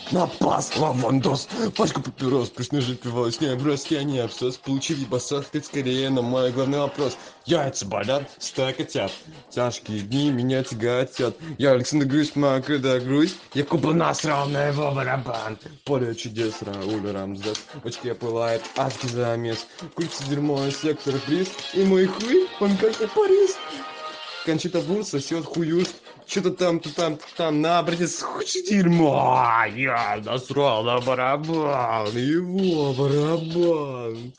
На пас, лавандос, пачку папирос, пусть нажить пивалось, не броски, они абсос, получили басах, ты скорее на мой главный вопрос. Яйца болят, стая котят, тяжкие дни меня тяготят. Я Александр Грусть, моя когда грусть, я куплю насрал на его барабан. Поле чудес, Рауль Рамзес, в очке пылает адский замес, курица дерьмо, сектор приз, и мой хуй, он как и Париж. Кончита Вурст сосет хуюст. Что-то там, на, братец, хуй дерьмо. Я насрал на барабан, его барабан.